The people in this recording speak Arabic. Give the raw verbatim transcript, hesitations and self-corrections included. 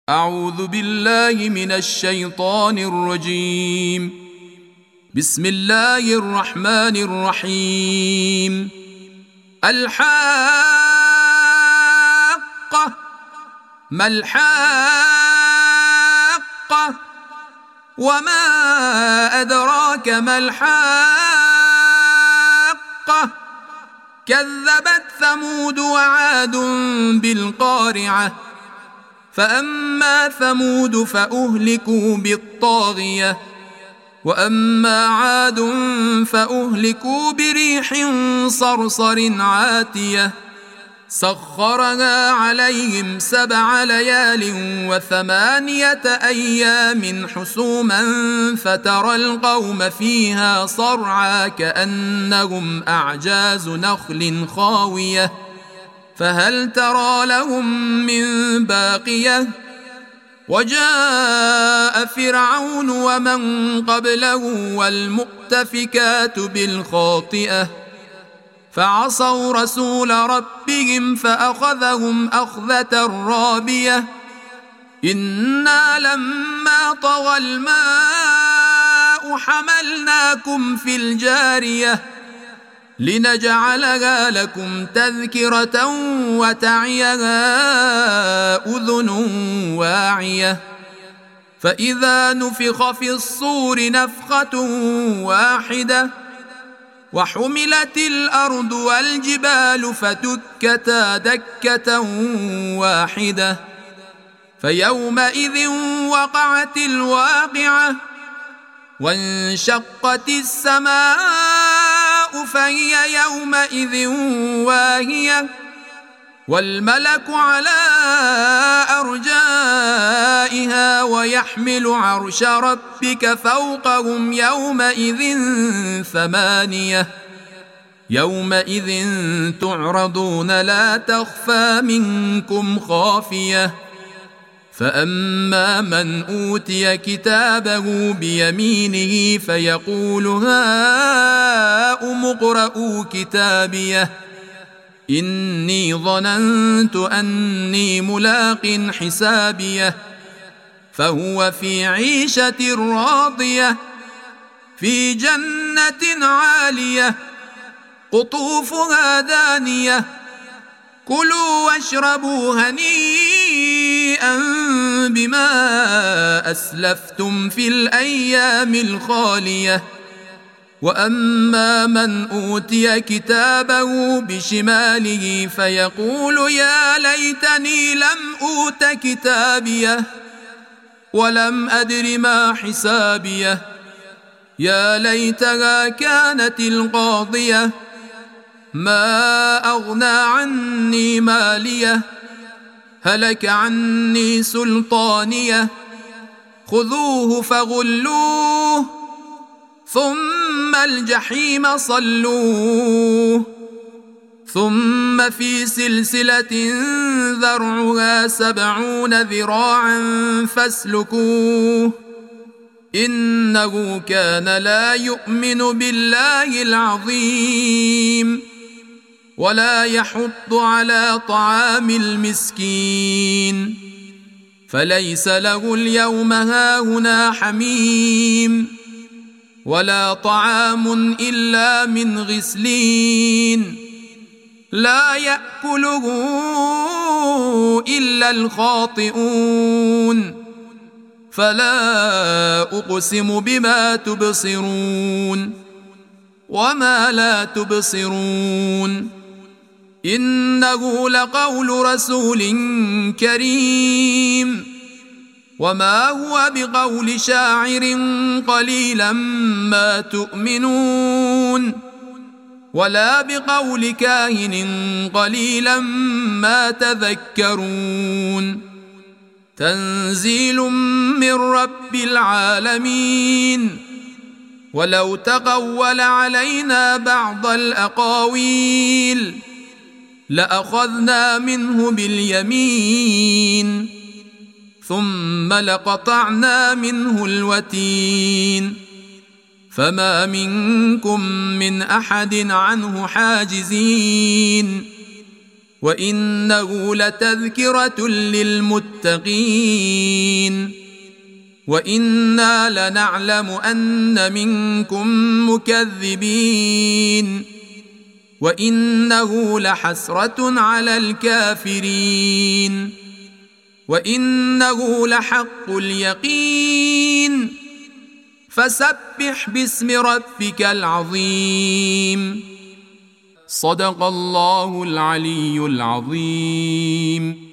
أعوذ بالله من الشيطان الرجيم. بسم الله الرحمن الرحيم. الحاقة. ما الحاقة؟ وما أدراك ما الحاقة؟ كذبت ثمود وعاد بالقارعة. فأما ثمود فأهلكوا بالطاغية، وأما عاد فأهلكوا بريح صرصر عاتية سخرها عليهم سبع ليال وثمانية أيام حسوما فترى القوم فيها صرعى كأنهم أعجاز نخل خاوية فهل ترى لهم من باقية. وجاء فرعون ومن قبله والمؤتفكات بالخاطئة فعصوا رسول ربهم فأخذهم أخذة رابية. إنا لما طغى الماء حملناكم في الجارية لنجعلها لكم تذكرة وتعيها أذن واعية. فإذا نفخ في الصور نفخة واحدة وحملت الأرض والجبال فدكتا دكة واحدة فيومئذ وقعت الواقعة وانشقت السماء فهي يومئذ واهية والملك على أرجائها ويحمل عرش ربك فوقهم يومئذ ثمانية. يومئذ تعرضون لا تخفى منكم خافية. فأما من أوتي كتابه بيمينه فيقول هاؤم اقرءوا كتابيه إني ظننت أني ملاق حسابيه فهو في عيشة راضية في جنة عالية قطوفها دانية كلوا واشربوا هنيئا بما أسلفتم في الأيام الخالية. وأما من أوتي كتابه بشماله فيقول يا ليتني لم أوت كتابيه ولم أدر ما حسابيه يا ليتها كانت القاضية ما أغنى عني ماليه هلك عني سلطانيه خذوه فغلوه ثم الجحيم صلوه ثم في سلسلة ذرعها سبعون ذراعا فاسلكوه إنه كان لا يؤمن بالله العظيم ولا يحض على طعام المسكين فليس له اليوم هاهنا حميم ولا طعام إلا من غسلين لا يأكله إلا الخاطئون. فلا أقسم بما تبصرون وما لا تبصرون إنه لقول رسول كريم وما هو بقول شاعر قليلا ما تؤمنون ولا بقول كاهن قليلا ما تذكرون تنزيل من رب العالمين. ولو تقول علينا بعض الأقاويل لأخذنا منه باليمين ثم لقطعنا منه الوتين فما منكم من أحد عنه حاجزين وإنه لتذكرة للمتقين وإنا لنعلم أن منكم مكذبين وإنه لحسرة على الكافرين وإنه لحق اليقين فسبح باسم ربك العظيم. صدق الله العلي العظيم.